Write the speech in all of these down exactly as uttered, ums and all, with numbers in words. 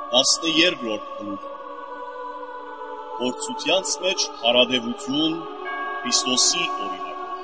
տասներորդ գլուխ Փորձությանց մեջ հարադևություն Քրիստոսի օրինակով։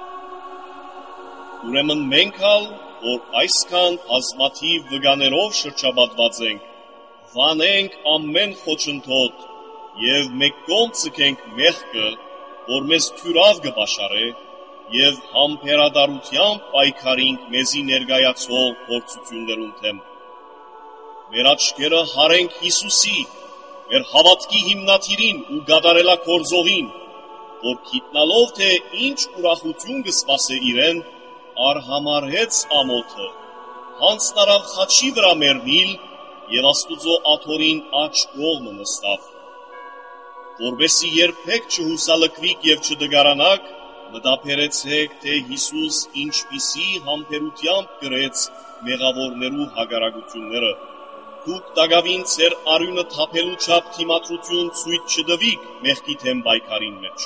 Ուրեմն մենք ալ, որ այսքան բազմաթիվ վգաներով շրջապատված ենք, վանենք ամեն խոչընդոտ և մեկ կողմ ձգենք մեղքը, որ մեզ թյուրավ կպաշարե, և համբերատարությամբ պայքարենք մեզի ներկայացող փորձություններուն դեմ։ Մեր աչքերը հարենք Հիսուսի, մեր հավատքի հիմնադիրին ու գադարելագործողին, որ գիտնալով թե ինչ ուրախություն կսպասե իրեն, արհամարհեց ամոթը, հանձնարավ խաչի վրա մեռնել և Աստուծո աթոռին աջ կողմը նստավ։ Որպեսզի երբեք չհուսալքվիք և չդգարանաք, մտաբերեցեք, թե Հիսուս ինչպիսի համբերությամբ կրեց մեղավորներու հակառակությունները, դուք տակավին ձեր արյունը թափելու չափ թիմադրություն ցույց չտվիք մեղքի դեմ պայքարին մեջ։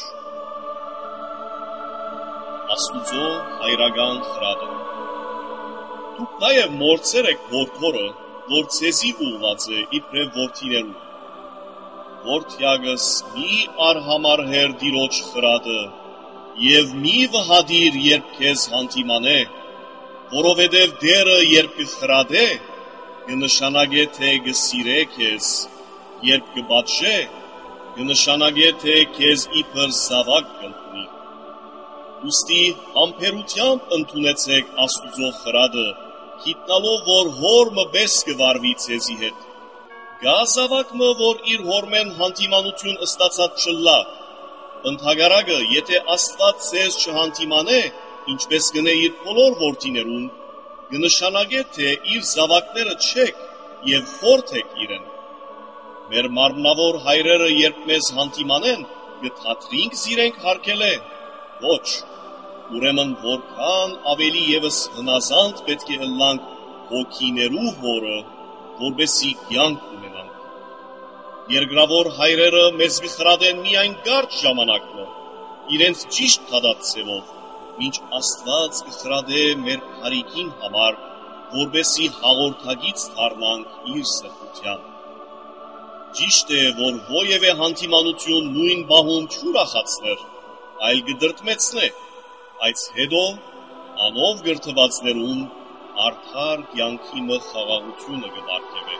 Աստուծո հայրական խրատը։ Դուք նաև մորցեր եք որդորը, որ ձեզի ուղղված է իբրև որդիներու։ Որդյակս մի արհամարհեր տիրոջ խրատը և մի վհադիր, երբ քեզ հանդիմանե, որովհետև դերը երբ կխրատե, կնշանակե թե կսիրե քեզ, երբ կպատժե, կնշանակե թե քեզ իբր զավակ կընդունի։ Ուստի համբերությամբ ընդունեցեք Աստուծո խրատը, գիտնալով, որ հորմը պես կվարվի ձեզի հետ։ Գա զավակը, որ իր հորմեն հանդիմանություն ստացած չլա, ընդհակառակը, եթե Աստված ձեզ չհանդիմանե, ինչպես կնե իր բոլոր որդիներուն, կնշանակե, թե իր զավակները չեք և խորթ եք իրեն։ Մեր մարմնավոր հայրերը երբ մեզ հանդիմանեն, կթատրինք զիրենք հարգելե, ոչ, ուրեմն որքան ավելի ևս հնազանդ պետք է ըլլանք հոգիներու հորը, որպեսզի կյանք ունենանք։ Երկրավոր հայրերը մեզ կխրատեն միայն կարճ ժամանակը, իրենց ճիշտ թադած ձևով, մինչ Աստված կխրատե մեր բարիքին համար, որպեսզի հաղորդակից դառնանք իր սրբության։ Ճիշտ է, որ ովևէ հանդիմանություն նույն պահում չուրախացներ, այլ կդրդմեցնե, այս հետո անով գրթվածներուն արդար կյանքի մը խաղաղությունը կպարգևե։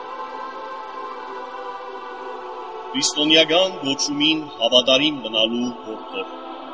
Քրիստոնեական գոչումին հավատարիմ մնալու հորդոր։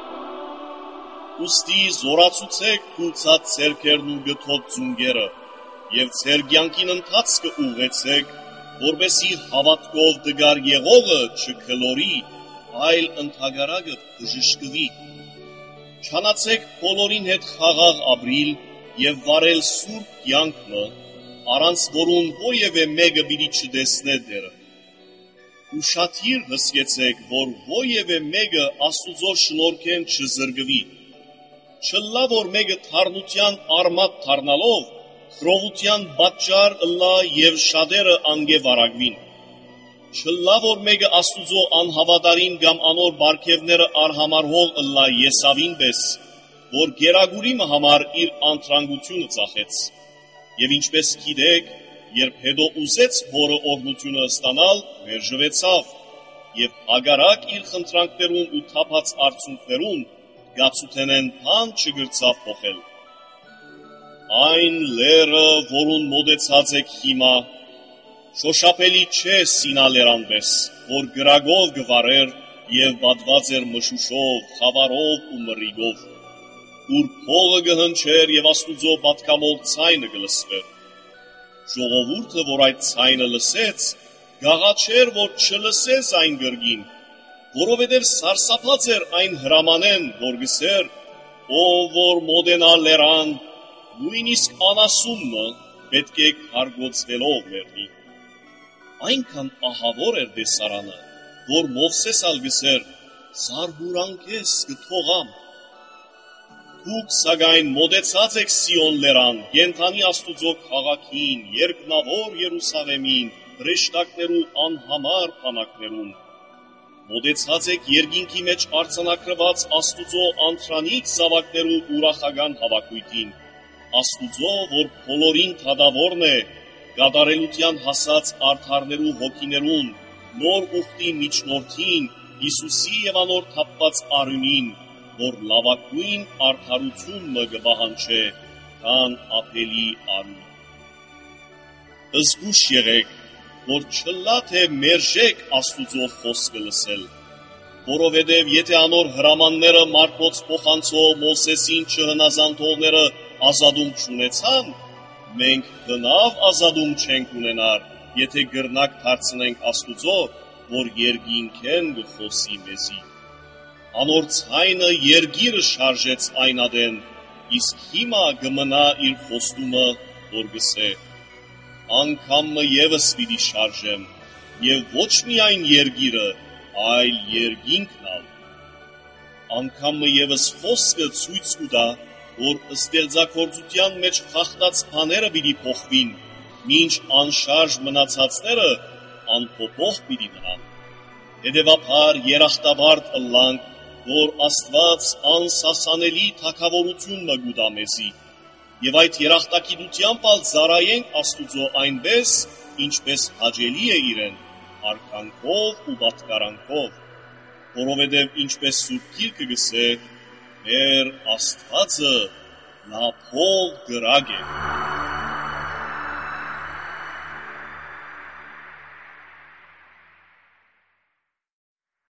Ուստի զորացուցեք թուլցած ձեռքերն ու գթոտ ձունգերը և ձեր կյանքին ընթացքը ուղղեցեք, որպեսզի հավատքով դգար եղողը չքլորի, այլ ընդհակառակը բժշկվի։ Չանացեք բոլորին հետ խաղաղ ապրիլ և վարել սուրբ կյանքը, առանց որուն ովևէ մեկը պիտի չտեսնե դերը։ Ուշադիր հսկեցեք, որ ովևէ մեկը Աստուծո շնորհքեն չզրկվի։ Չլա, որ մեկը թարմության արմատ դառնալով խռովության պատճառ ըլլա և շատերը անգևարագվին։ Չլա, որ մեկը Աստուծո անհավատարիմ կամ անոր բարգևները արհամարհող ըլլա Եսավին պես, որ գերագուրիմը համար իր անտրանգությունը ծախեց։ Եվ ինչպես գիտեք, երբ հետո ուզեց հորը օրհնությունը ստանալ, մերժվեցավ և հակառակ իր խնդրանքներուն ու թափած արդյունքներուն գացութենեն բան չգրծավ փոխել։ Այն լերը, որուն մոտեցած եք հիմա, շոշափելի չէ Սինա լերան պես, որ գրագով գվարեր և պատված էր մշուշով, խավարով ու մռիգով, ուր փողը կհնչեր և Աստուծո պատգամող ձայնը կլսվեր։ Ժողովուրդը, որ այդ ձայնը լսեց, գաղաչեր, որ չլսեց այն կրկին, որովհետև սարսափած էր այն հրամանեն, որ գսեր, ով որ մոտենա լերան, նույնիսկ անասունը պետք է քարգոծվելով մեռնի։ Այնքան ահավոր էր տեսարանը, որ Մովսես ալ գսեր, զարհուրանքես կթողամ։ Դուք սակայն մոտեցած եք Սիոն լերան, կենդանի Աստուծո քաղաքին, երկնավոր Երուսաղեմին, հրեշտակներու անհամար բանակներուն։ Մոտեցած եք երկինքի մեջ արձանագրված Աստուծո անտրանիկ զավակներու ուրախական հավաքույթին, Աստուծո, որ բոլորին թադավորն է գադարելության հասած արդարներու հոգիներուն, նոր ուխտի միջնորդին, Հիսուսի եւ անոր թափված արյունին, որ լավագույն արդարություն մը կպահանջե, քան ափելի արյուն։ Զգուշ եղեք, որ չլա թե մերժեք Աստուծո խոսքը լսել, որովհետև եթե անոր հրամանները մարդոց փոխանցող Մովսեսին չհնազանդողները ազատում չունեցան, մենք բնավ ազատում չենք ունենար, եթե գրնակ դարձնենք Աստուծո, որ երկինքեն գխոսի մեզի։ Անոր ցայնը երգիրը շարժեց այնադեն, իսկ հիմա գմնա իր խոստումը, որ գսե. անգամը եւս պիտի շարժեմ, եւ ոչ միայն երգիրը, այլ երկինքն ալ։ Անգամը եւս խոսքը ցույց կտա, որ ստեղծագործության մեջ խախտած բաները պիտի փոխվին, մինչ անշարժ մնացածները անփոփոխ պիտի մնան։ Հետևաբար երախտաբարդ ըլլանք, որ Աստված անսասանելի թագավորություն մը գուտա մեզի, եւ այդ երախտագիտությամբ ալ զարայենք Աստուծո այնպես, ինչպես հաճելի է իրեն, արքանքով ու պատկարանքով, որովհետև ինչպես Սուրբ Գիրքը գսե, մեր Աստվածը նա փող գրագ է։